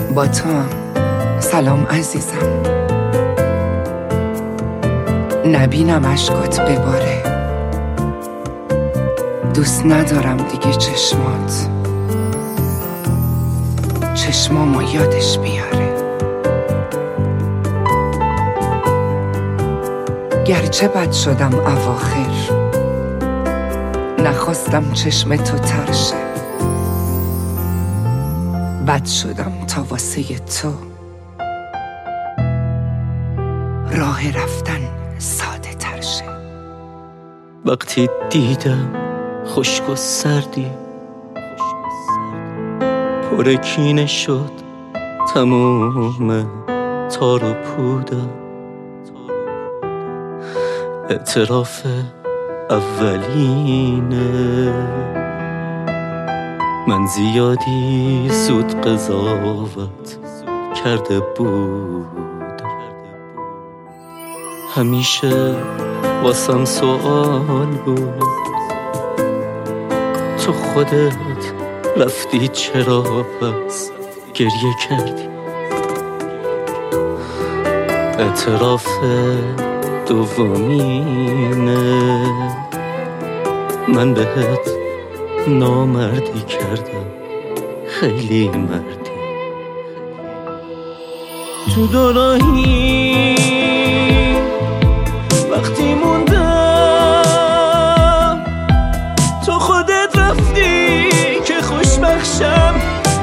با تو هم. سلام عزیزم. نبینم اشکات بباره. دوست ندارم دیگه چشمامو یادش بیاره. گرچه بد شدم اواخر، نخواستم چشم تو ترشه. بد شدم تا واسه تو راه رفتن ساده تر شه. وقتی دیدم خشک و سردی پر کینه شد تموم تار و پودم. اعتراف اولینه، من زیادی زود قضاوت کرده بود. همیشه واسم سوال بود، تو خودت رفتی چرا پس گریه کردی؟ اعتراف دومینه، من بهت نامردی کردم، خیلی مردی. تو دوراهی وقتی موندم، تو خودت رفتی که خوشبخشم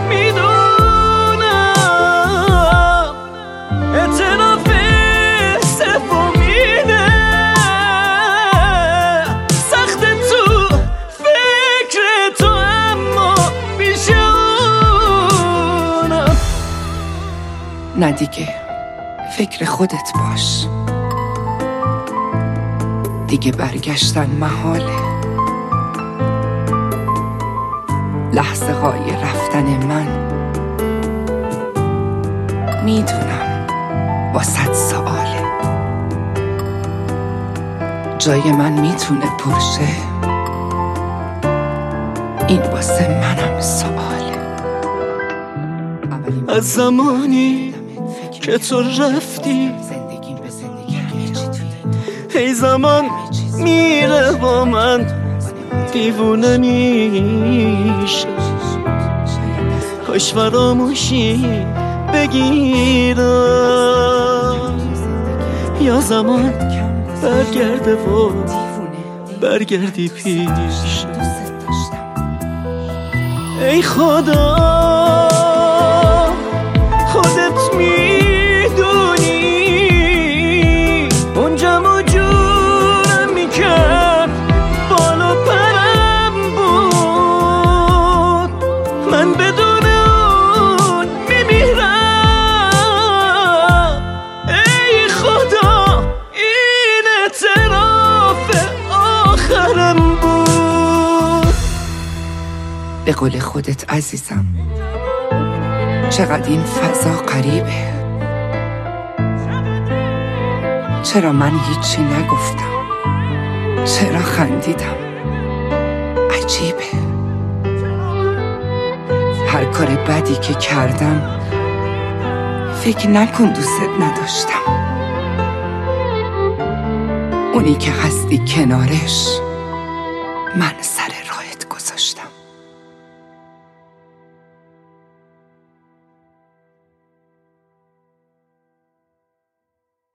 میدونم. اعتراف سومینه، سخت تو فکر تو اما بیشونم. نه دیگه فکر خودت باش، دیگه برگشتن محاله. لحظه های رفتن من میدونم با 100 سواله. جای من میتونه پرشه، این واسه منم سواله. از زمانی که تو رفتی ای زمان میره با من دیوونه میشه. کاش فراموشی بگیرم یا زمان برگرده و برگردی پیش. ای خدا خودت میدونی اونجا موجودم میکرد، بالا پرم بود. من بدون اون میمیرم. ای خدا این اعتراف آخرم بود. به قول خودت عزیزم، چقدر این فضا غریبه. چرا من هیچی نگفتم؟ چرا خندیدم؟ عجیبه. هر کار بدی که کردم فکر نکن دوست نداشتم. اونی که هستی کنارش من سر